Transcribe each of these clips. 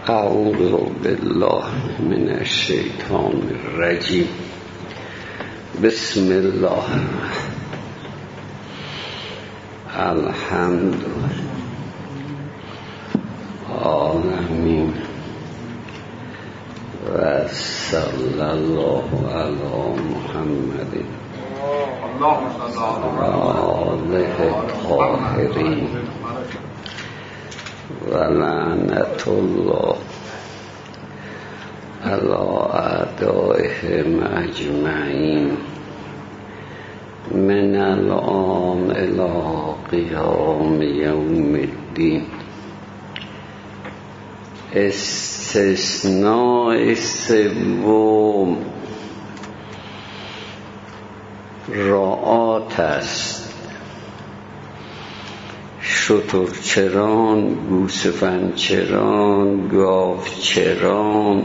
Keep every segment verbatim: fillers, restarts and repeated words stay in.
اعوذ بالله من الشیطان الرجیم. بسم الله الحمد العالمین و صلی الله علی محمد و آله الطاهرین و لعنت الله علی اعدائهم اجمعین من الآن الی قیام یوم الدین. استثناء سوم رعات است. شترچران، گوسفندچران، گاوچران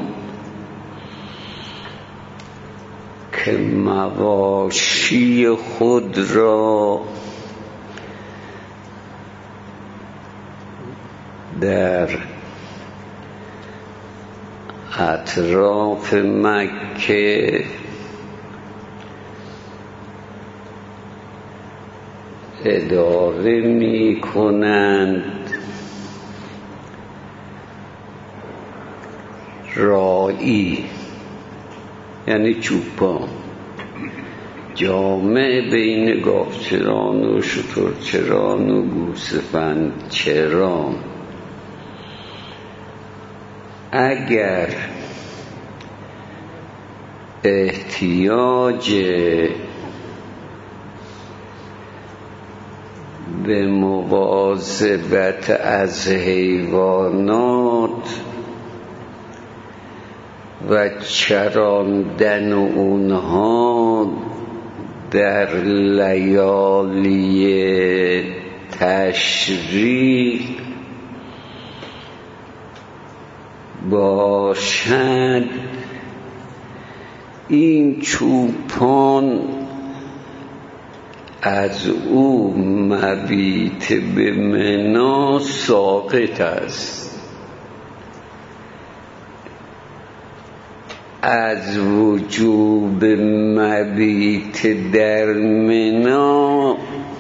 که مواشی خود را در اطراف مکه اداره می کنند، راعی یعنی چوپان، جامع بین گاوچران و شترچران و گوسفندچران. اگر احتیاج به مواظبت از حیوانات و چراندن اونها در لیالی تشریق باشد، این چوپان از او مبیت به منا ساقط است. از وجوب مبیت در منا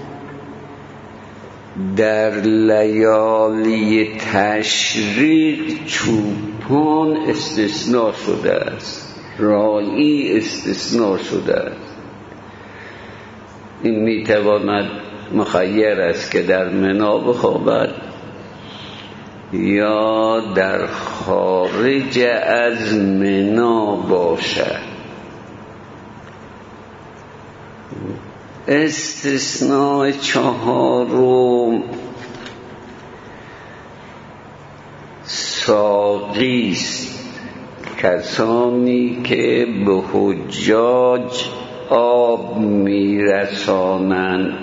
در لیالی تشریق چوپان استثناء شده است، راعی استثناء شده است. این میتواند مخیر است که در منا بخوابد یا در خارج از منا باشد. استثناء چهارم ساقی است، کسانی که به حجاج آب میرسانند.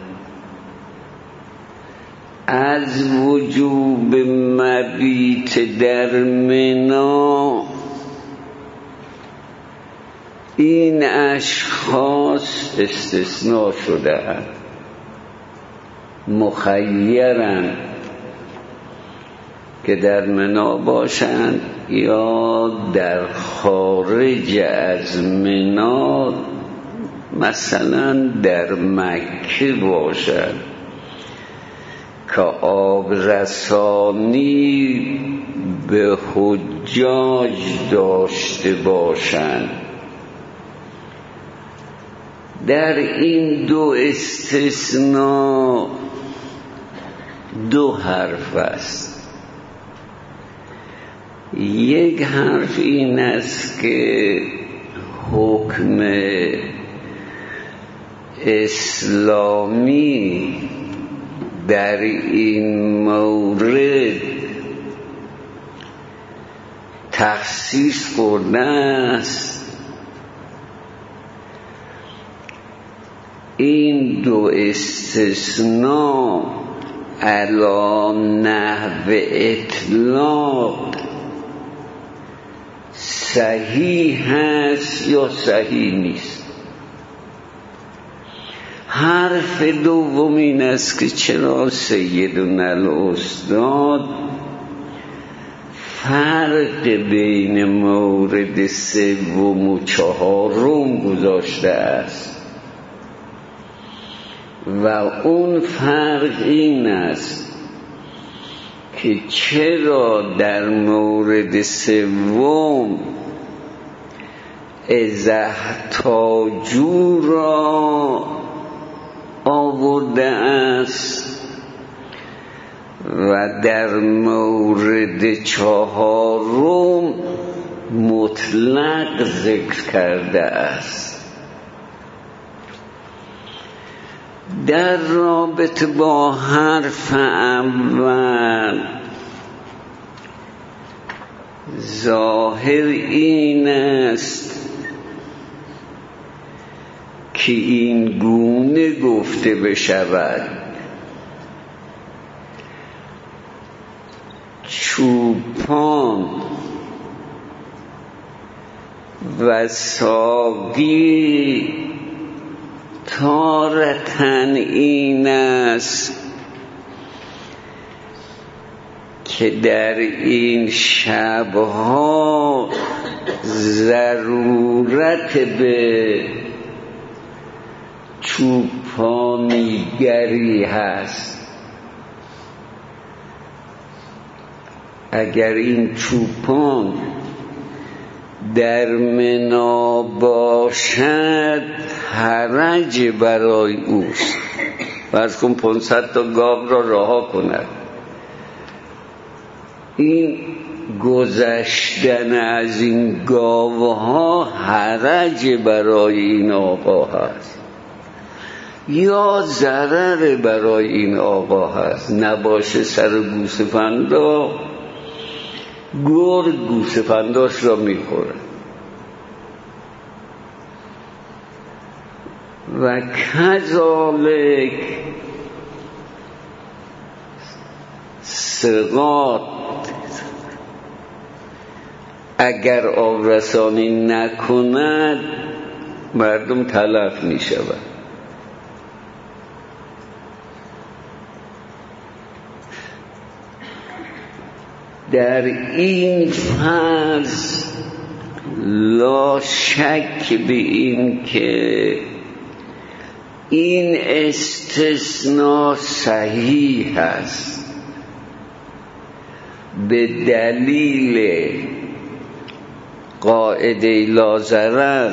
از وجوب مبیت در منا این اشخاص استثناء شده‌اند، مخیرند که در منا باشند یا در خارج از منا، مثلا در مکه باشد که آب رسانی به حجاج داشته باشند. در این دو استثناء دو حرف است. یک حرف این است که حکم اسلامی در این مورد تخصیص کرده است. این دو استثناء علی نحو اطلاق صحیح هست یا صحیح نیست. حرف دوم این است که چرا سیدنا الاستاد فرق بین مورد سوم و چهارم گذاشته است و اون فرق این است که چرا در مورد سوم ازحتاجو را آورده است و در مورد چهارم مطلق ذکر کرده است. در رابطه با حرف اول ظاهر این است که این گونه گفته بشود: چوپان و ساقی تارتن این است که در این شبها ضرورت به چوپانیگری هست. اگر این چوپان در منا باشد حرج برای اوست. فرض کن پانصد تا گاو را رها کند، این گذشتن از این گاوها حرج برای این آقا هست یا ضرر برای این آقا هست. نباشه سر گوسفندا گرگ گوسفنداش را میخوره و کذالک سقاط اگر آب رسانی نکند مردم تلف می شود. در این فرض لا شک به این که این استثناء صحیح است به دلیل قاعده لا ضرر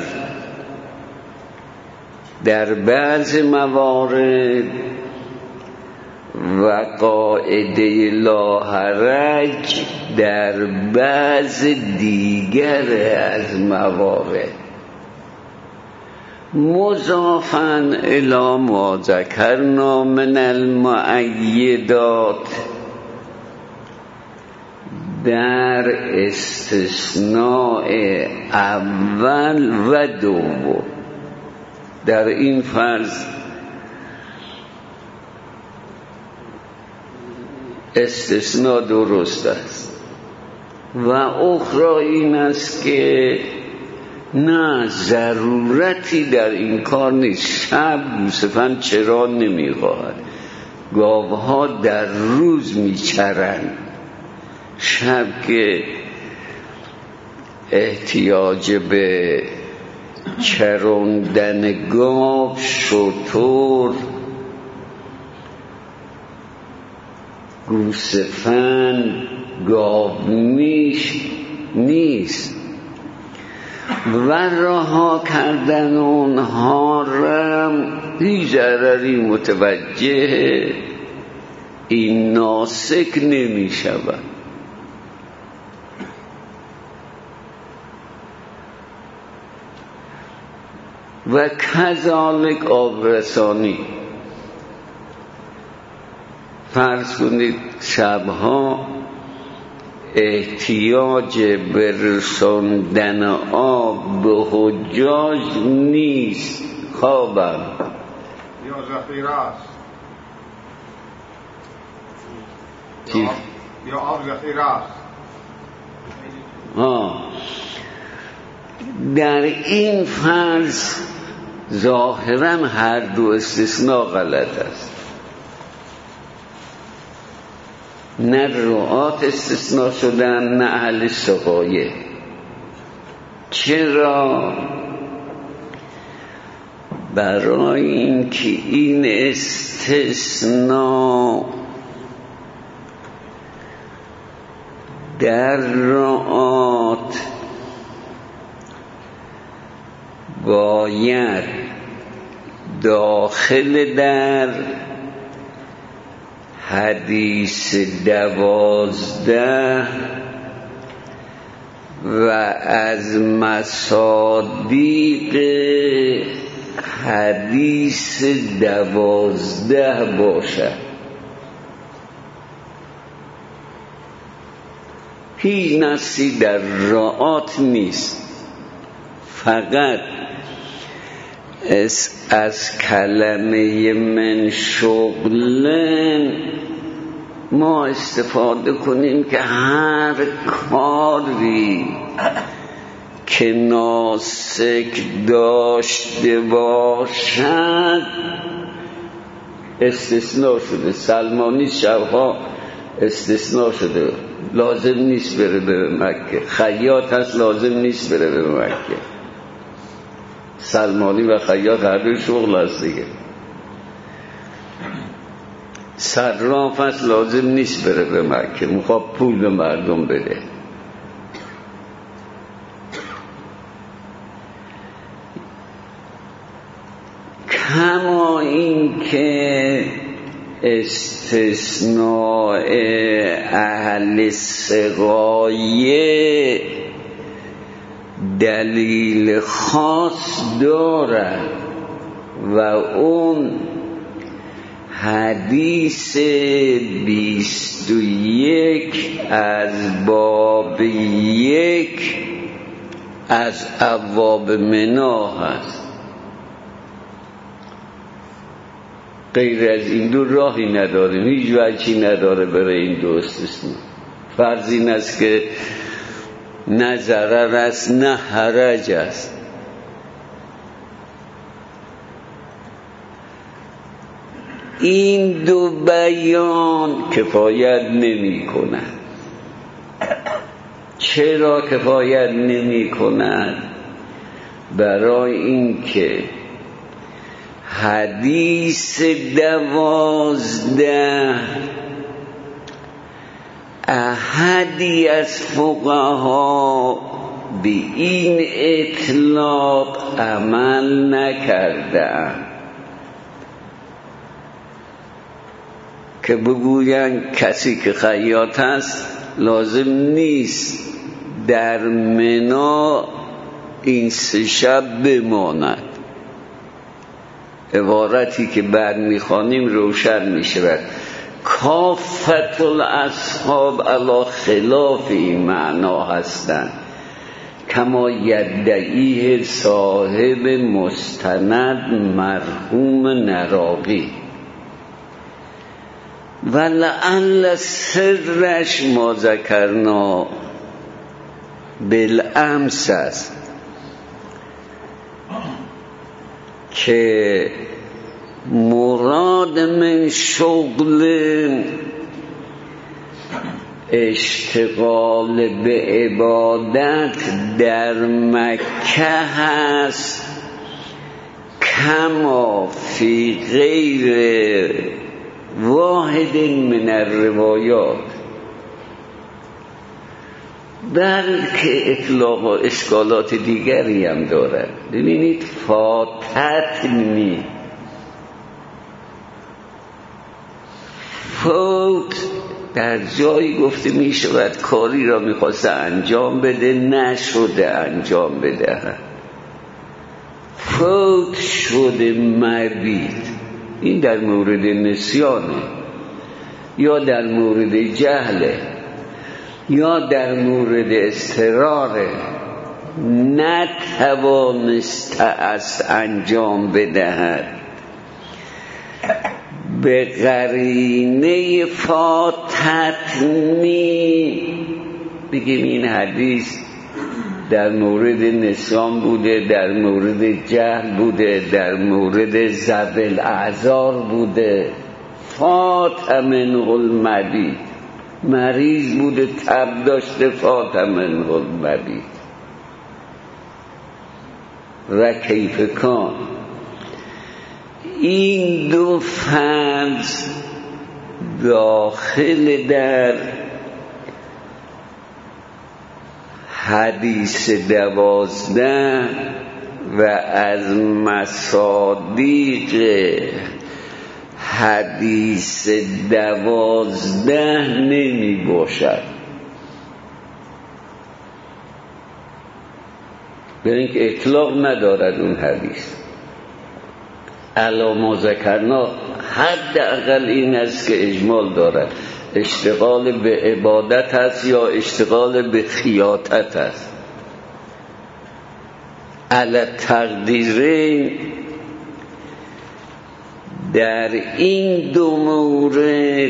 در بعض موارد و قاعده لا حرج در بعض دیگر از موارد. مضافاً الی ما ذکرنا من المؤیدات در استثناء اول و دوم در این فرض استثناء درست است و اخرى این است که نه ضرورتی در این کار نیست. شب گوسفند چرا نمیخواهد؟ گاوها در روز میچرند، شب که احتیاج به چراندن گاو، شتر، گوسفند، گاومیش نیست و رها کردن اونها را هیچ ضرری متوجه این ناسک نمی شود. و کذالک آب رسانی. فرض کنید شبها احتیاج به رساندن آب به حجاج نیست، خوابم یا ذخیره است چی؟ یا آب ذخیره است. آه. در این فرض ظاهرا هر دو استثناء غلط است. نه رعات استثناء شدن نه اهل سقایه. چرا؟ برای اینکه این استثناء در رعات باید داخل در حدیث دوازده و از مصادیق حدیث دوازده باشد. هیچ نصی در رعات نیست، فقط از, از کلمه من شغلن ما استفاده کنیم که هر کاری که ناسک داشته باشد استثناء شده. سلمانی شبها استثناء شده، لازم نیست بره به مکه. خیاط هست لازم نیست بره به مکه. سلمانی و خیاط هر دو شغل هست دیگه. صراف هست لازم نیست بره به مکه، میخواد پول به مردم بده. کما این که استثناء اهل سقایه دلیل خاص دارد و اون حدیث بیست و یک از باب یک از ابواب منا هست. غیر از این دو راهی نداریم، هیچ وجهی نداره برای این دو استثناء. فرض این است که نه ضرر است نه حرج است. این دو بیان کفایت نمی کند. چرا کفایت نمی کند؟ برای اینکه حدیث دوازده احدی از فقها به این اطلاق عمل نکردند که بگویند کسی که خیاط هست لازم نیست در منا این سه شب بماند. عبارتی که بعد میخوانیم روشن میشود. کافت الاصحاب علی خلاف این معنا هستند، کما یدعیه صاحب مستند مرحوم نراقی. و لعل سرش ما ذکرنا بالامس است که مراد من شغل اشتغال به عبادت در مکه هست، کما فی غیر واحد من الروایات، بلکه اطلاق و اشکالات دیگری هم دارد. ببینید فاتتنی، فوت در جایی گفته می شود کاری را می خواسته انجام بده نشده انجام بده، فوت شده مبید. این در مورد نسیانه یا در مورد جهله یا در مورد اضطراره، نتوانسته است انجام بدهد. به قرینه فاتتنی بگیم این حدیث در مورد نسیان بوده، در مورد جهل بوده، در مورد ذوی الاعذار بوده. فات منه المبیت، مریض بوده، تب داشته، فاطمه المبید و کیف کان. این دو فرض داخل در حدیث دوازده و از مصادیق حدیث دوازده نمی باشد. به اینکه اطلاق ندارد اون حدیث. علی ما ذکرنا حداقل این است که اجمال دارد، اشتغال به عبادت است یا اشتغال به خیاطت است. علی تقدیرین در این دو مورد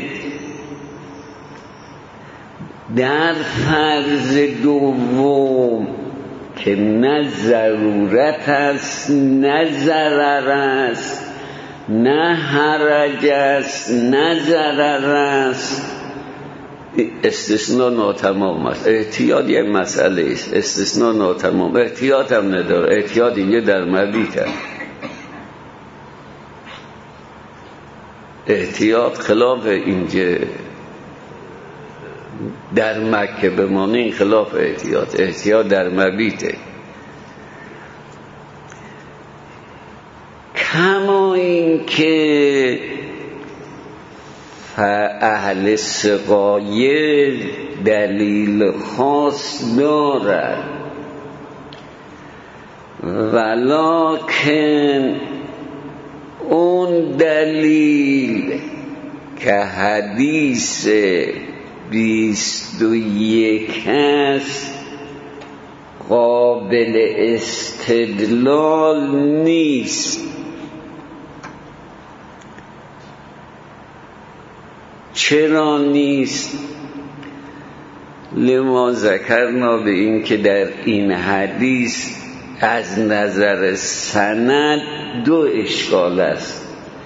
در فرض دوم که نه ضرورت است نه ضرر است نه حرج است نه ضرر است، استثناء ناتمام است. احتیاط یک مسئله است، استثناء ناتمام. احتیاط هم نداره، احتیاط اینجا در مبیت است. احتیاط خلاف اینجا در مکه بمانه، خلاف احتیاط. احتیاط در مبیته. کما این که اهل سقایه دلیل خاص دارد، ولکن اون دلیل که حدیث بیست و یک است قابل استدلال نیست. چرا نیست؟ لما ذکرنا، به این که در این حدیث از نظر سند دو اشکال است.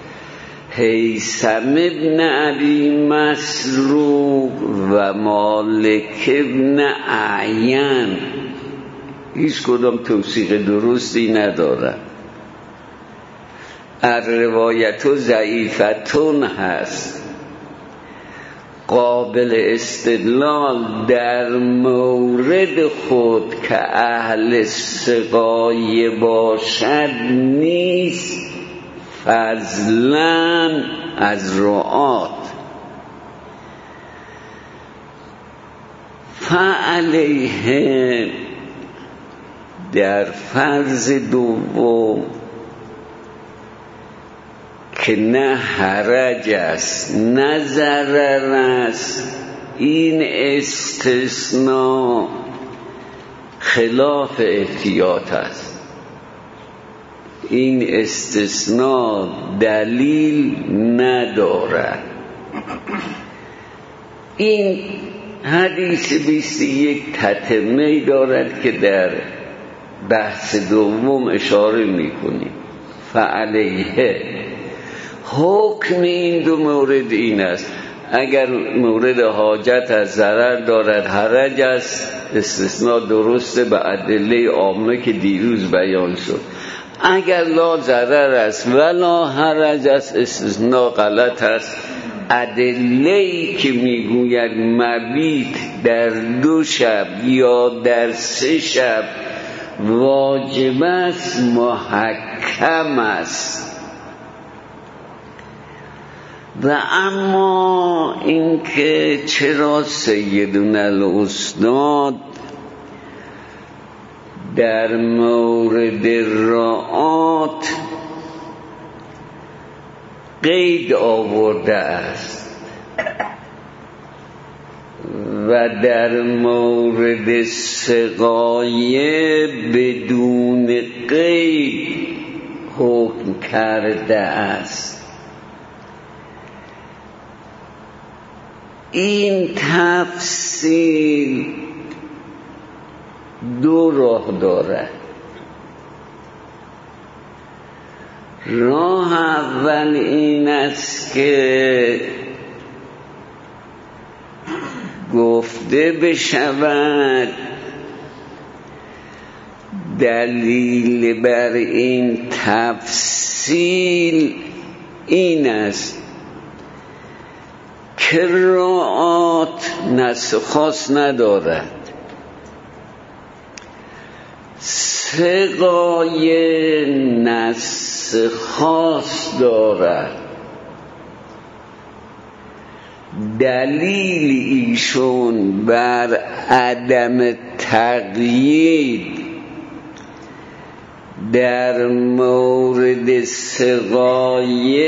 هیثم ابن ابی مسروق و مالک ابن اعین هیچ کدام توثیق درستی ندارد. الروایت ضعیفتون هست، قابل استدلال در مورد خود که اهل سقایه باشد نیست، فضلا از رعات. فعلیه در فرض دوم که نه حرج است نه ضرر است، این استثناء خلاف احتیاط است. این استثناء دلیل ندارد. این حدیث بیست و یک تتمه دارد که در بحث دوم اشاره میکنیم. فعلیه حکم این دو مورد این است: اگر مورد حاجت از ضرر دارد حرج است، استثناء درسته به ادله عامه که دیروز بیان شد. اگر لا ضرر است ولا حرج است، استثناء غلط است. ادله‌ای که میگوید مبیت در دو شب یا در سه شب واجب است محکم است. و اما اینکه چرا سیدنا الاستاد در مورد رعات قید آورده است و در مورد سقایه بدون قید حکم کرده است، این تفصیل دو راه دارد. راه اول این است که گفته بشود. دلیل بر این تفصیل این است که رعات نسخ خاص ندارد، سقای نسخ خاص دارد. دلیل ایشون بر عدم تقیید در مورد سقای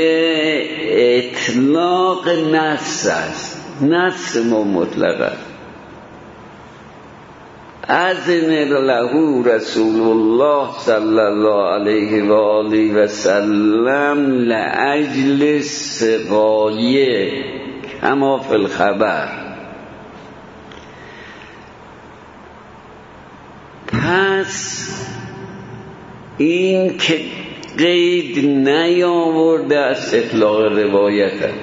اطلاق نفس است. نفس ما مطلقه. اذن له رسول الله صلی الله علیه و آله و سلم لاجل سقای کما فی الخبر. پس این که قید نیاورده است اطلاق روایت است.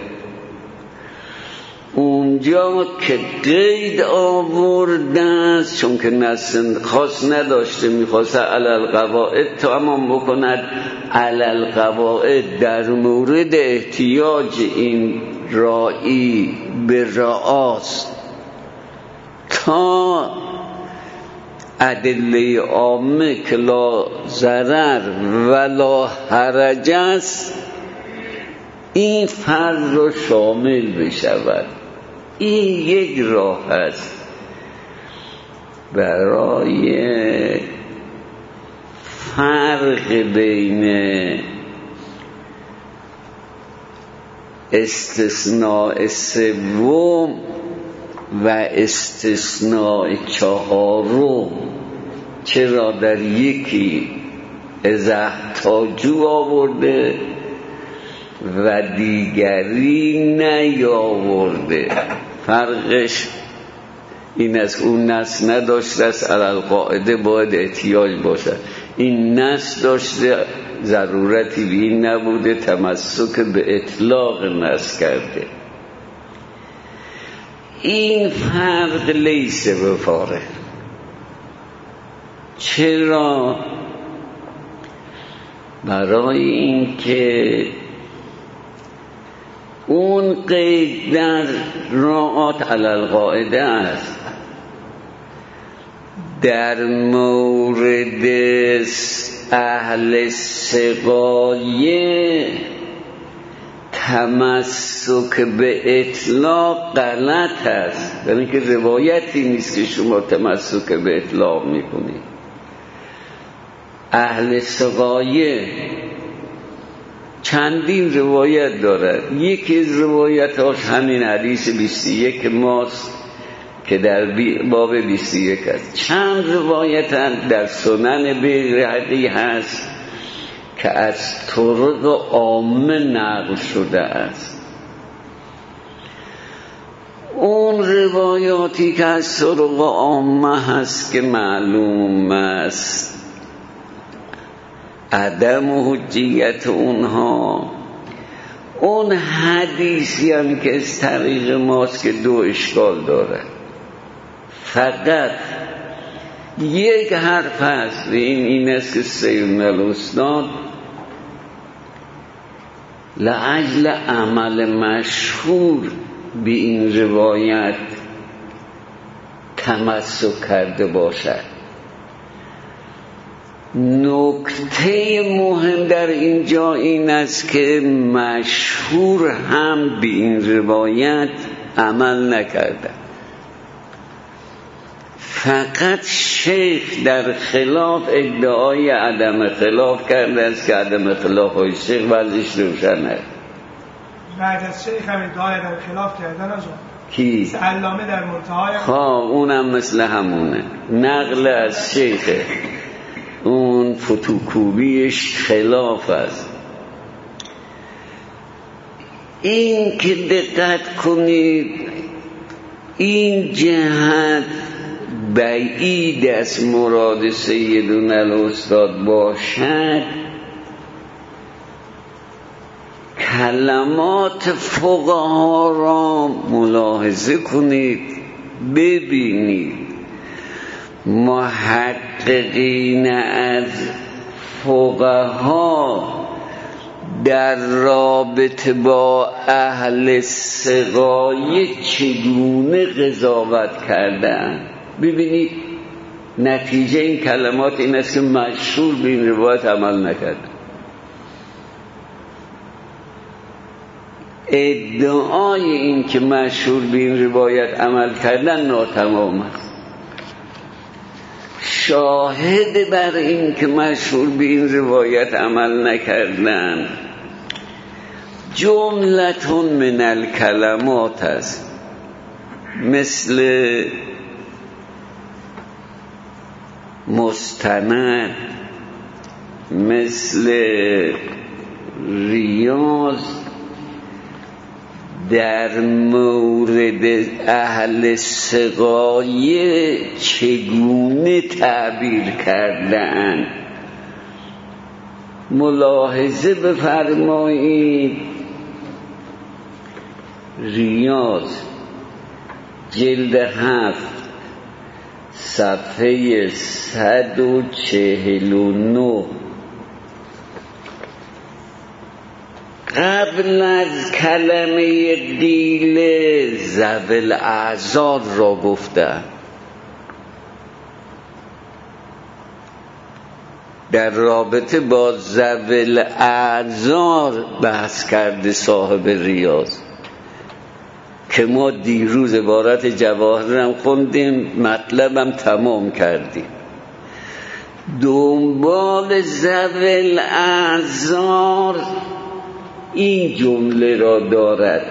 اونجا که قید آورده است چون که نص خاص نداشته، میخواسته علل قواعد تمام بکند. علل قواعد در مورد احتیاج این رائی به رعاست تا ادله عامه که لا ضرر ولا حرج است این فرض رو شامل بشود. این یک راه است برای فرق بین استثناء سوم و استثناء چهارم. چرا در یکی ازه تاجو آورده و دیگری نیاورده؟ فرقش این است اون نص نداشته است، علل قاعده باید احتیاج باشد. این نص داشته، ضرورتی به این نبوده، تمسک به اطلاق نص کرده. این فرق لیسه به فارغ. چرا؟ برای این که اون قید در رعات علل قاعده است. در مورد اهل سقایه تمسک به اطلاق غلط است، در اینکه روایتی نیست که شما تمسک به اطلاق میکنید. اهل سقایه چندین روایت دارد. یکی از روایتاش همین حدیث بیست و یک ماست که در باب بیست و یک است. چند روایت هم در سنن بیهقی هست که از طرق عامه نقل شده است. اون روایاتی که از طرق عامه هست که معلوم است عدم حجیت اونها، اون حدیثی هم که از طریق ماست که دو اشکال داره. فقط یک حرف هست، این این است که سیدنا الاستاد لعجل عمل مشهور به این روایت تمسک کرده باشد. نکته مهم در اینجا این است که مشهور هم به این روایت عمل نکرده. فقط شیخ در خلاف ادعای عدم خلاف کرده است که عدم خلاف های شیخ وضعش روشنه. بعد از شیخ هم ادعای عدم خلاف کردن آجا کی؟ علامه در منتهای ها اونم مثل همونه، نقل از شیخه، اون فتوکوبیش خلاف است. این که دقت کنید این جهت بعید از مراد سیدنا الاستاد باشد. کلمات فقها را ملاحظه کنید. ببینید محققین از فقها در رابطه با اهل سقایه چگونه قضاوت کردن. ببینید نتیجه این کلمات این است که مشهور به این روایت عمل نکرد. ادعای این که مشهور به این روایت عمل کردن ناتمام است. شاهد بر این که مشهور به این روایت عمل نکردن جملتون من الکلمات است، مثل مستند، مثل ریاض در مورد اهل سقایه چگونه تعبیر کردن. ملاحظه بفرمایید ریاض جلد هفت صفحه صد و چهل و نه قبل از کلمه قیل ذوی الاعذار را گفتن. در رابطه با ذوی الاعذار بحث کرده صاحب ریاض که ما دیروز عبارت جواهرم خوندیم، مطلبم تمام کردیم. دنبال ذوی الاعذار این جمله را دارد: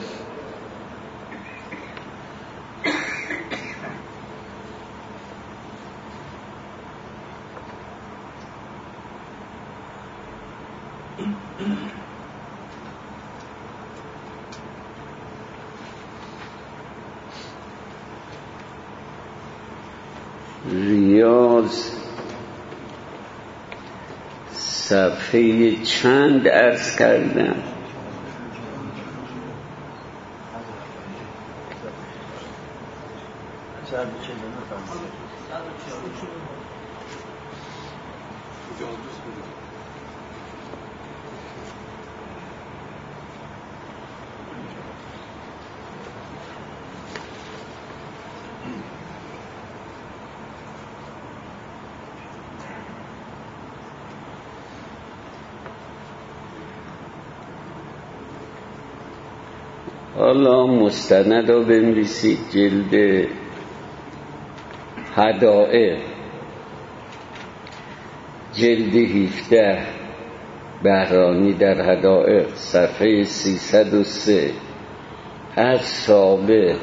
ریاض صفحه چند عرض کردم؟ حالا مستند رو بنویسید، جلد هدائق جلد هفده بهرانی در هدائق صفحه سیصد و سه از سابق: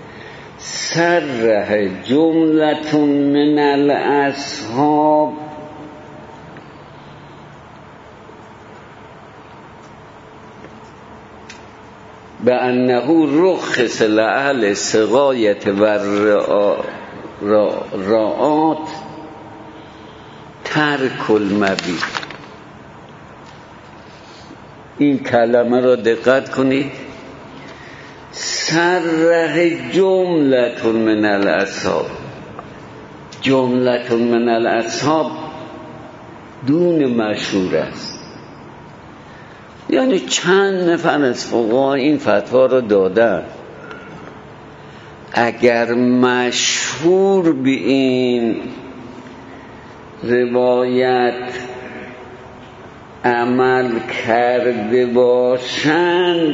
صرح جملتون من الاصحاب به انه رخص لأهل سقایت و رعات ترک المبیت. این کلمه را دقت کنید: صرح جملتون من الاصحاب. جملتون من الاصحاب دون مشهور است، یعنی چند نفر از فقها این فتوا رو دادن. اگر مشهور به این روایت عمل کرده باشند،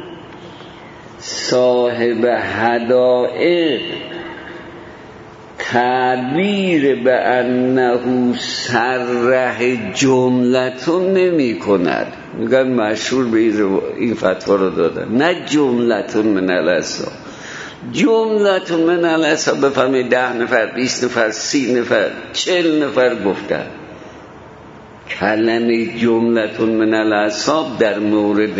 صاحب هدائق تعبیر به انه صرح جملتون نمی کند، میگن مشهور به این فتوا رو دادن، نه جملتون من الاصحاب. جملتون من الاصحاب بفهمید ده نفر، بیست نفر، سی نفر، چل نفر گفتن. کلمه جملتون من الاصحاب در مورد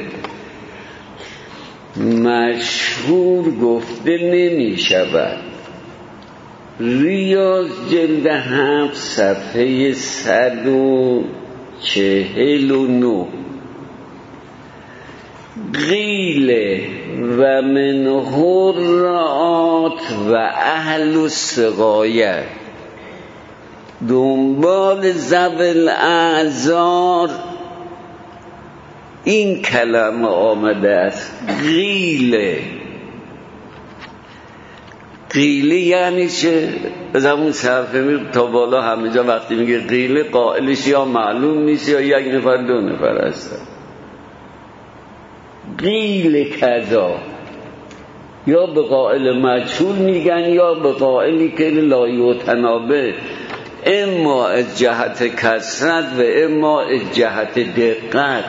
مشهور گفته نمی شود. ریاض جلد هفت صفحه صد و چهل و نه قیل و من حرات و اهل السقایت، دنبال ذوی الاعذار این کلمه آمده است. قیل قیله یعنی چه؟ از همون صرفه می تا بالا همه جا وقتی میگه قیله قائلش یا معلوم نیست یا یک نفر دو نفر هستن. قیل کذا یا به قائل مجهول میگن یا به قائلی که لا یتنابه، اما از جهت کثرت و اما از جهت دقت.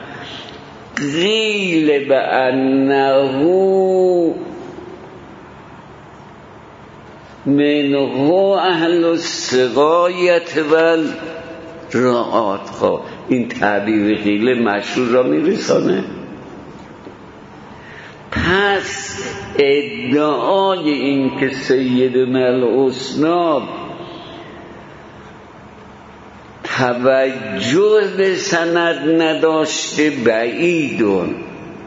قیل به انه منه اهل السقایت و رعات. خب این تعبیر قیل مشهور را میرسانه. پس ادعای این که سیدنا الاسناد توجه به سند نداشته بعیدون،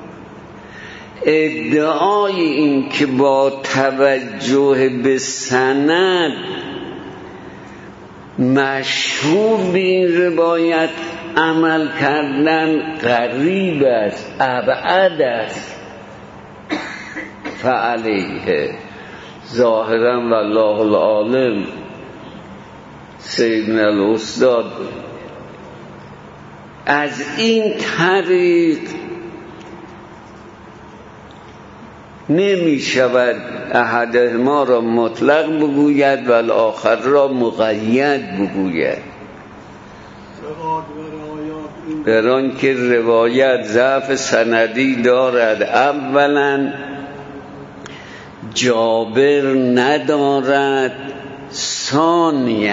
ادعای این که با توجه به سند مشهور به این روایت عمل کردن قریب است، ابعد است. فعلیه ظاهرا والله العالم سیدنا الاستاد از این طریق نمی شود احدهما را مطلق بگوید و الاخر را مقید بگوید، بران که روایت ضعف سندی دارد. اولا جابر ندارد، ثانیا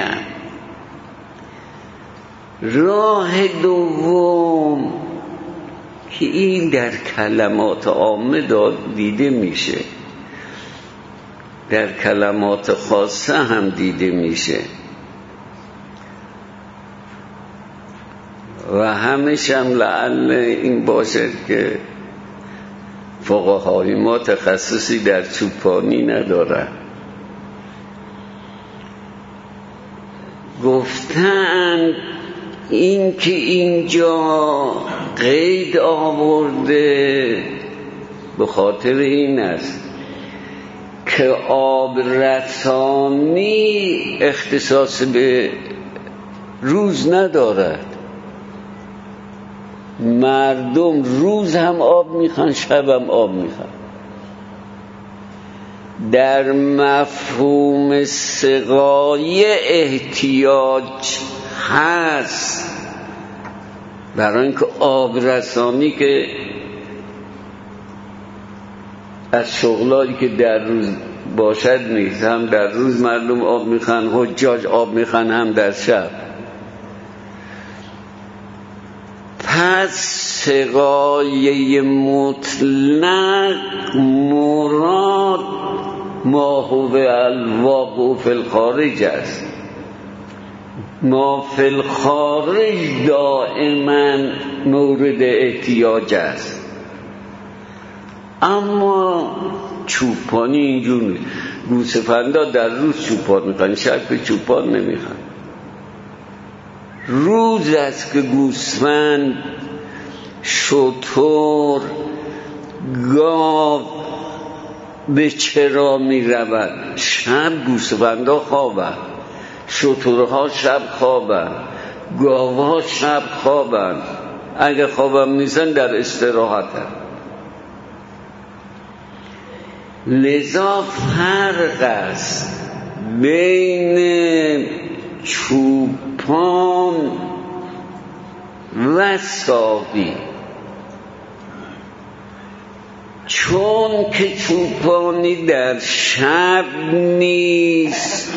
راه دوم که این در کلمات عامه دیده میشه، در کلمات خاصه هم دیده میشه و همیشه هم لعل این باشد که فقهای ما تخصصی در چوپانی ندارن. گفتن این که اینجا قید آورده به خاطر این است که آب رسانی اختصاص به روز ندارد. مردم روز هم آب میخوان، شب هم آب میخوان. در مفهوم سقایه احتیاج هست، برای اینکه آب رسانی که از شغلایی که در روز باشد نیست، هم در روز مردم آب میخوان، حجاج آب میخوان، هم در شب. پس سقایه مطلق مراد ما هو الواقع فی الخارج است. ما فی الخارج دائما مورد احتیاج است. اما چوپانی اینجور نیست. گوسفندا در روز چوپان میخوان، شب به چوپان نمیخوان. روز است که گوسفند، شتر، گاو به چرا می رود. شب گوسفندا خوابند، شترها شب خوابند، گاوها شب خوابند، اگه خوابم نیستن در استراحتن. لذا فرق است بین چوپان و ساقی، چون که چوپانی در شب نیست،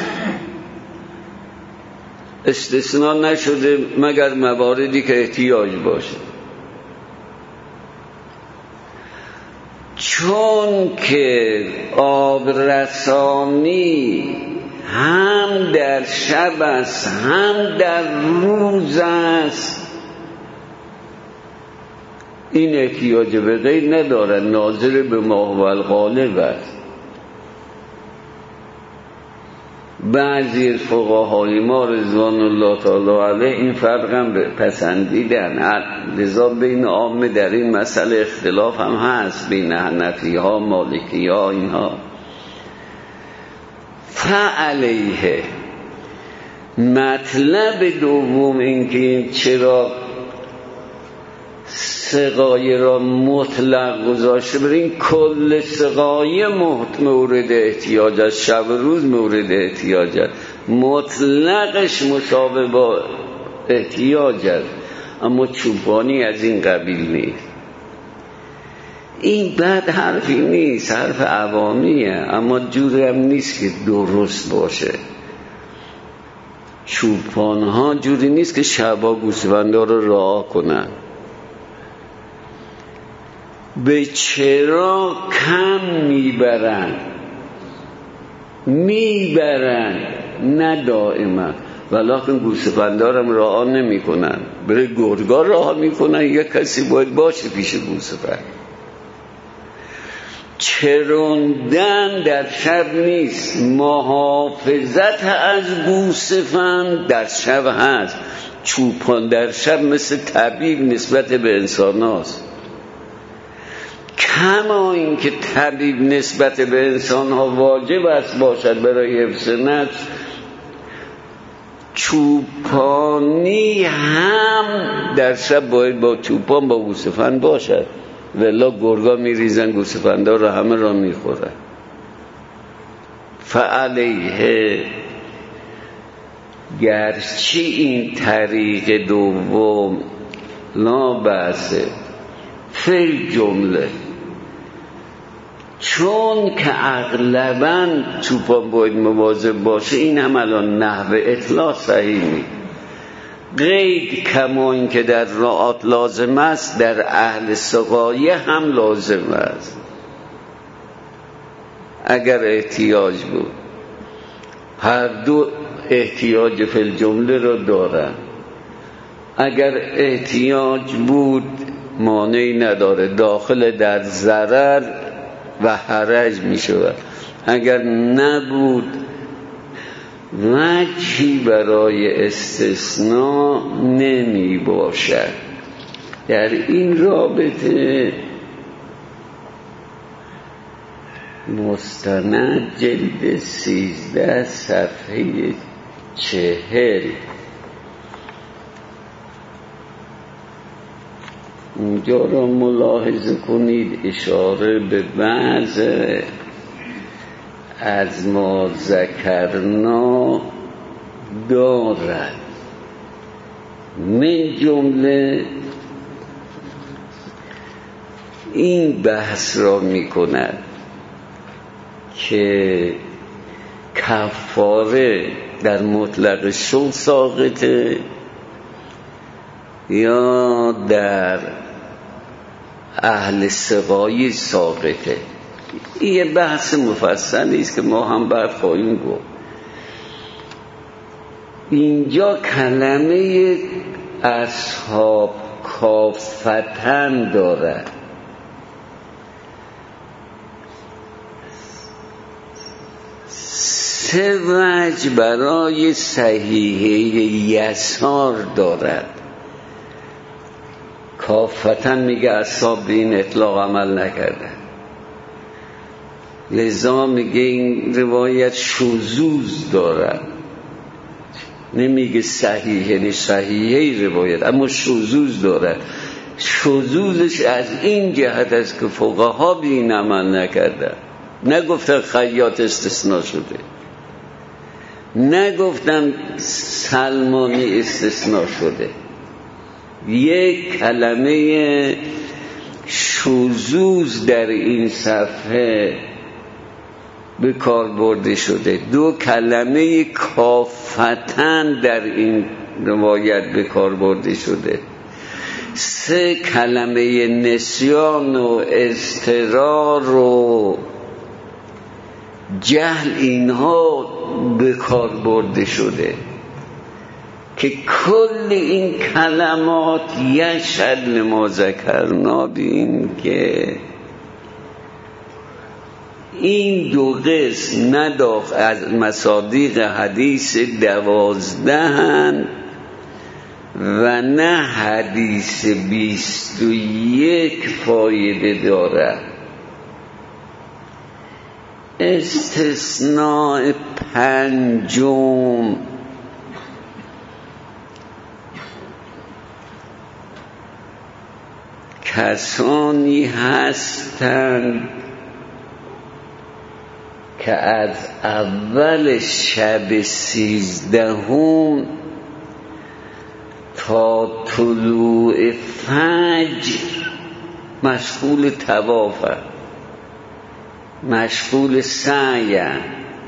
استثناء نشده مگر مواردی که احتیاج باشه. چون که آب رسانی هم در شب است هم در روز است، این احتیاج به غیر ندارن، ناظر به ما هو الغالب است. بعضی فقهای ما رضوان الله تعالی علیه این فرق هم پسندیدن، لذا بین عامه در این مسئله اختلاف هم هست بین حنفی ها مالکی ها اینها. فعلیه مطلب دوم این که چرا سقایه را مطلق گذاشته، برین کل سقایه مورد احتیاج است، شب روز مورد احتیاج است، مطلقش مساوی با احتیاج است، اما چوپانی از این قبیل نیست. این بد حرفی نیست، حرف عوامیه، اما جوری هم نیست که درست باشه. چوپان ها جوری نیست که شبا گوسفندا رو رعا کنن. به چرا کم میبرن میبرن نه دائما، ولیکن گوسفندارم رعا نمی کنن، برای گرگا رعا میکنن. یک کسی باید باشه پیش گوسفند. چروندن در شب نیست، محافظت از گوسفند در شب هست. چوپان در شب مثل طبیب نسبت به انسان هاست، کما این که طبیب نسبت به انسان ها واجب است باشد برای حفظ نفس، چوپانی هم در شب باید با چوپان با گوسفند باشد، ولی گرگا میریزن گوسفندا رو همه را میخورن. فعلیه گرچه این طریق دوم لا بأسه فی جمله، چون که اغلباً چوپان باید مواظب باشه، این هم الان نحو اطلاع صحیح نیست. قید کما این که در رعات لازم است در اهل سقایه هم لازم است. اگر احتیاج بود، هر دو احتیاج فی الجمله رو دارن. اگر احتیاج بود مانعی نداره، داخل در ضرر و حرج می شود. اگر نبود وجهی برای استثناء نمی باشد. در این رابطه مستند جلد سیزده صفحه چهل اونجا را ملاحظه کنید، اشاره به بعض از ما ذکرنا دارد. من جمله این بحث را می کند که کفاره در مطلق شو ساقطه یا در اهل سقایی ساقطه. این یه بحث مفصلی است که ما هم بعد خواهیم گفت. اینجا کلمه اصحاب کافتن دارد. سه وجه برای صحیحه یسار دارد. کافتن میگه اصحاب به این اطلاق عمل نکرده، لذا میگه این روایت شذوذ دارد، نمیگه صحیح، یعنی صحیحه روایت اما شذوذ دارد. شذوذش از این جهت است که فقها به این عمل نکرده، نگفتن خیاط استثناء شده، نگفتن سلمانی استثناء شده. یک کلمه شذوذ در این صفحه به کار برده شده، دو کلمه کافتن در این روایت به کار برده شده، سه کلمه نسیان و اضطرار و جهل اینها به کار برده شده. که کل این کلمات یشهد لما ذکرنا بین که این دو قسم نداخت از مصادیق حدیث دوازدهن و نه حدیث بیست و یک فایده دارد. استثناء پنجم کسانی هستند که از اول شب سیزدهم تا طلوع فجر مشغول طوافند، مشغول سعیند،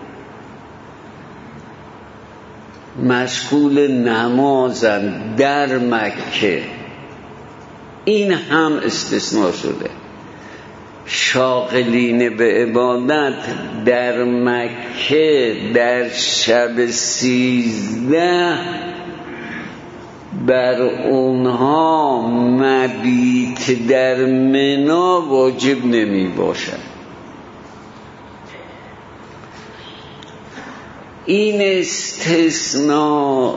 مشغول نمازند در مکه. این هم استثناء شده. شاغلین به عبادت در مکه در شب سیزده بر اونها مبیت در منا واجب نمی باشد. این استثناء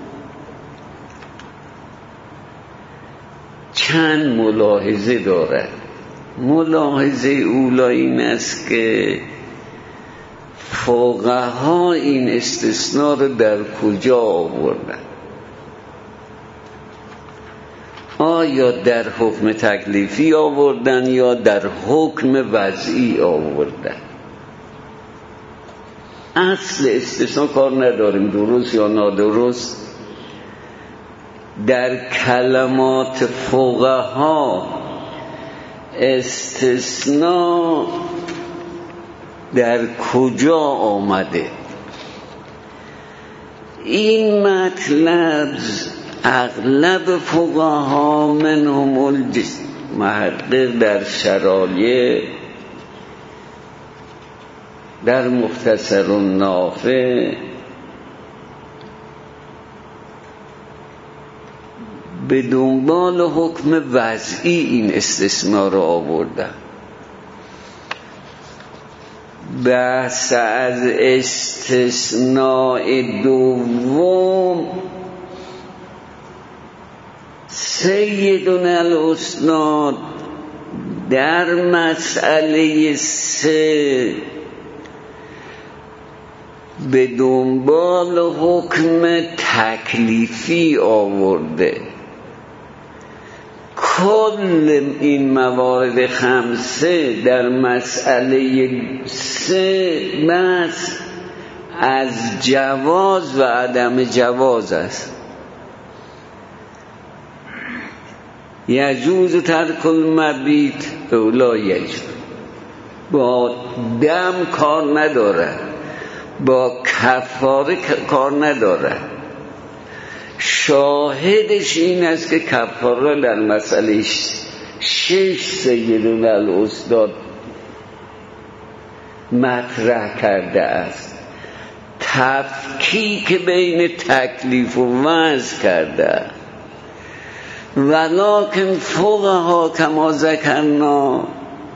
چند ملاحظه دارد. ملاحظه اولا این است که فقها این استثناء رو در کجا آوردن؟ آیا در حکم تکلیفی آوردن یا در حکم وضعی آوردن؟ اصل استثناء کار نداریم درست یا نادرست. در کلمات فقها استثناء در کجا آمده؟ این مطلب اغلب فقها منهم المحقق در شرایع، در مختصر النافع، به دنبال حکم وضعی این استثناء را آوردن. بحث از استثناء دوم سیدنا الاسناد در مسئله سه به دنبال حکم تکلیفی آورده. کل این موارد خمسه در مسئله سه بس از جواز و عدم جواز است. یجوز ترک المبیت اولا یجوز، با دم کار نداره، با کفاره کار نداره. شاهدش این است که کفاره در مسئله شش سیدنا الاستاد مطرح کرده است. تفکیک بین تکلیف و وضع کرده. ولکن فقها کما ذکرنا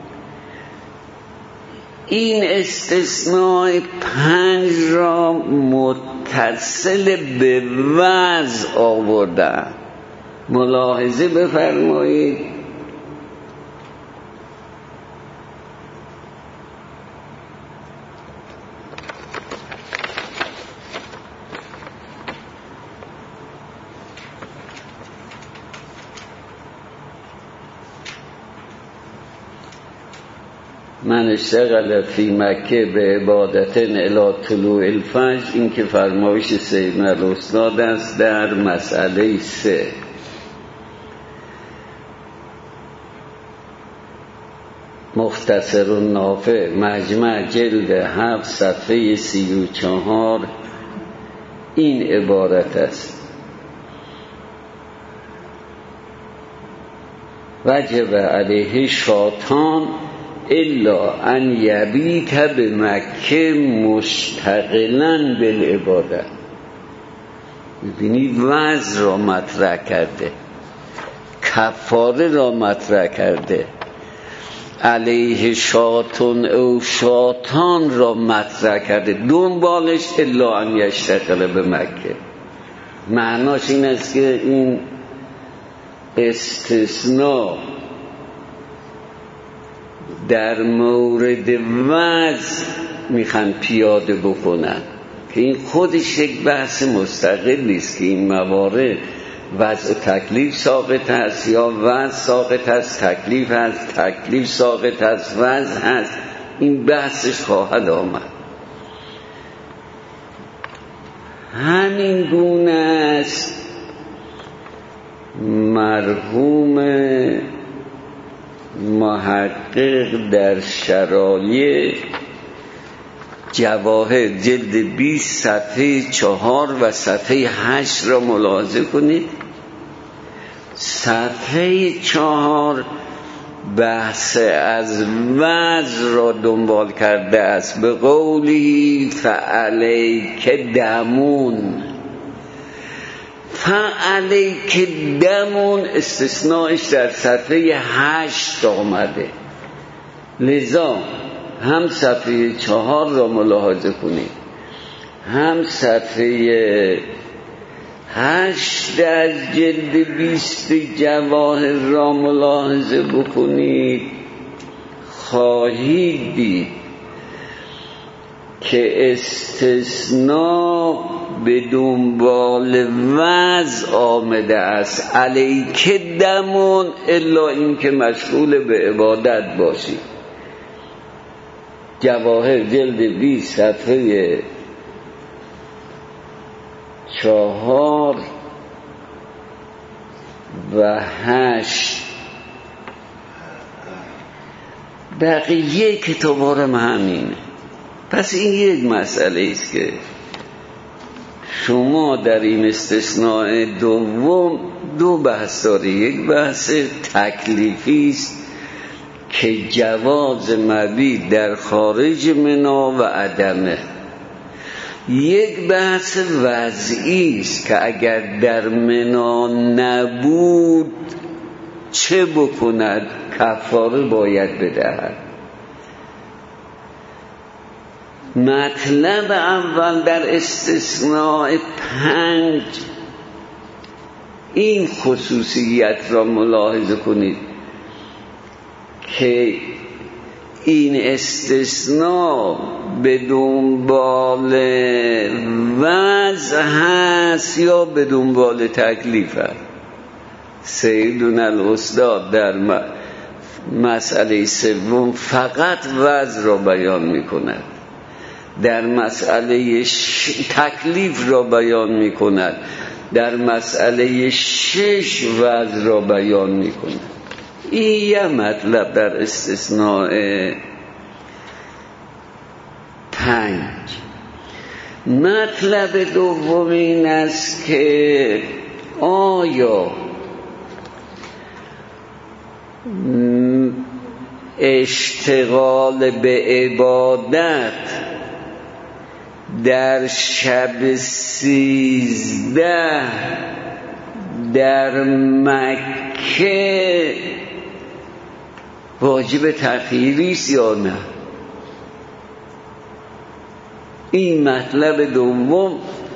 این استثناء پنج را متصل به وضع آورده. ملاحظه بفرمایید من اشتغل فی مکه به عبادتن الی طلوع الفجر، این که فرمایش سیدنا الاستاد است در مسئله سه. مختصر النافع مجمع جلد هفت صفحه سی و چهار این عبارت است: وجب علیه شاطان الا ان یبیت به مکه مشتغلا بالعبادت. می‌بینی وعظ را مطرح کرده، کفاره را مطرح کرده، علیه شاتون او شاتان را مطرح کرده، دنبالش الا ان یشتغل به مکه. معناش این است که این استثناء در مورد وعظ میخوان پیاده بکنن که این خودش یک بحث مستقل نیست که این موارد وضع تکلیف ساقط هست یا وضع ساقط هست، تکلیف هست، تکلیف ساقط هست، وضع هست. این بحثش خواهد آمد. همین گونه است مرحوم محقق در شرایع جواهر جلد بیست صفحه چهار و صفحه هشت را ملاحظه کنید. صفحه چهار بحث از وعظ را دنبال کرده است به قولی فعلیک دمون. فعلیک دمون استثناءش در صفحه هشت آمده، لذا هم صفحه چهار را ملاحظه کنید، هم صفحه هشت از جلد بیست جواهر را ملاحظه بکنید. خواهید دید که استثناء به دنبال وضع آمده است، علیک دمون الا این که مشغول به عبادت باشید. جواهر جلد بیست صفحه چهار و هشت. بقیه کتاب‌ها هم همینه. پس این یک مسئله است که شما در این استثناء دوم دو بحث داری. یک بحث تکلیفی است که جواز مبیت در خارج منا و عدمه. یک بحث وضعی است که اگر در منا نبود چه بکند؟ کفاره باید بدهد. مطلب اول در استثناء پنج این خصوصیت را ملاحظه کنید که این استثناء به دنبال وضع هست یا به دنبال تکلیف هست. سیدون الاستاد در مسئله سوم فقط وضع را بیان می کند، در مسئله ش... تکلیف را بیان می کند، در مسئله شش وضع را بیان می کند. این یه مطلب در استثناء پنج. مطلب دوم این است که آیا اشتغال به عبادت در شب سیزده در مکه واجب تأخیری است یا نه؟ این مطلب دوم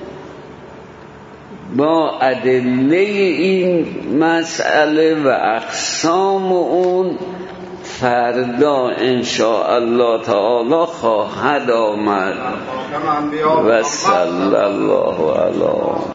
با ادله این مسئله و اقسام اون فردا انشاءالله تعالی خواهد آمد. و صلی الله علیه